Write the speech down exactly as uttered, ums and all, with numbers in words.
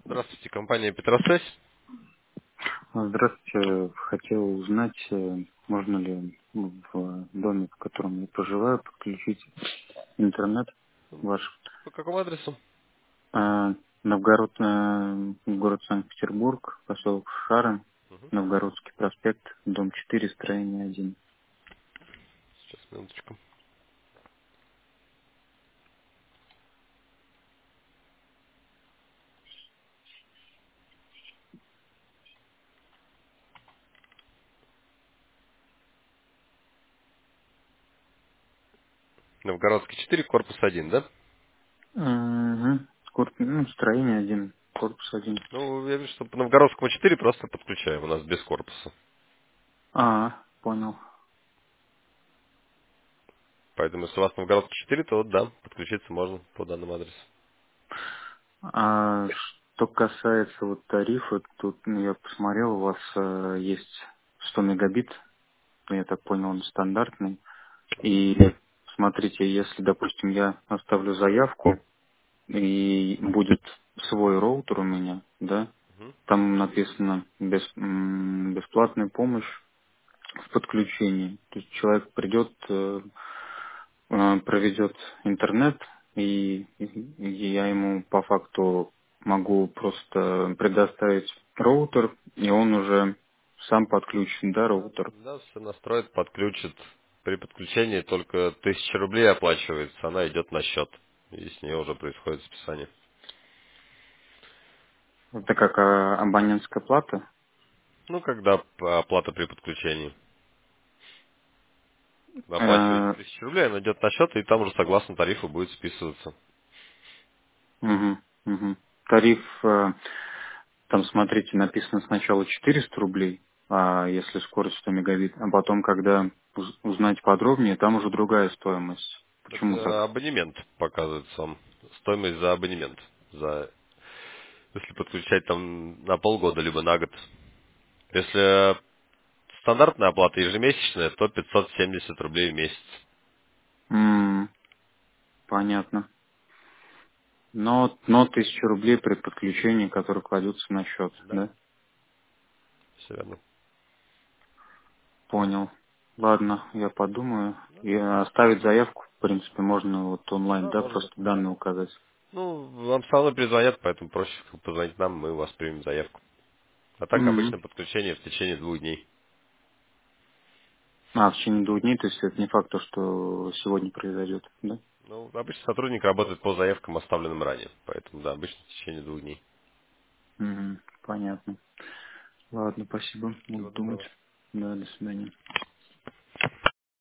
Здравствуйте, компания Петросвязь. Здравствуйте. Хотел узнать, э, можно ли в доме, в котором я проживаю, подключить интернет ваш. По какому адресу? А, Новгород, э, город Санкт-Петербург, поселок Шары, Мгм. Новгородский проспект, дом четыре, строение один. Сейчас, минуточку. Новгородский четыре, корпус один, да? Угу. Корпус, ну, строение один, корпус один. Ну, я вижу, что по Новгородскому четыре просто подключаем, у нас без корпуса. А, понял. Поэтому, если у вас Новгородский четыре, то да, подключиться можно по данному адресу. А что касается вот тарифа, тут ну, я посмотрел, у вас э, есть сто мегабит, ну, я так понял, он стандартный. И смотрите, если, допустим, я оставлю заявку и будет свой роутер у меня, да, Мгм. там написано без, м, бесплатная помощь в подключении. То есть человек придет, э, э, проведет интернет, и, и я ему по факту могу просто предоставить роутер, и он уже сам подключен, да, Да, роутер. да, все настроит, подключит. При подключении только тысяча рублей оплачивается, она идет на счет. И с нее уже происходит списание. Это как а, абонентская плата. Ну, когда п- оплата при подключении. Вы оплачиваете Э, тысячу рублей, она идет на счет, и там уже согласно тарифу будет списываться. Мгм, мгм. Тариф, э, там, смотрите, написано сначала четыреста рублей, а если скорость сто мегабит, а потом, когда уз- узнать подробнее, там уже другая стоимость. Почему Это так? абонемент показывается вам. Стоимость за абонемент. За, если подключать там на полгода, либо на год. Если стандартная оплата ежемесячная, то пятьсот семьдесят рублей в месяц. М, понятно. Но, но тысяча рублей при подключении, которые кладутся на счет, Да, да? все верно. Понял. Ладно, я подумаю. И оставить заявку, в принципе, можно вот онлайн, Да, да, можно. просто данные указать. Ну, вам все равно перезвонят, поэтому проще позвонить нам, мы у вас примем заявку. А так Мгм. обычно подключение в течение двух дней. А, в течение двух дней, то есть это не факт, то, что сегодня произойдет, да? Ну, обычно сотрудник работает по заявкам, оставленным ранее. Поэтому, да, обычно в течение двух дней. Мгм. Понятно. Ладно, спасибо. Буду Всего думать. доброго. Да, до свидания.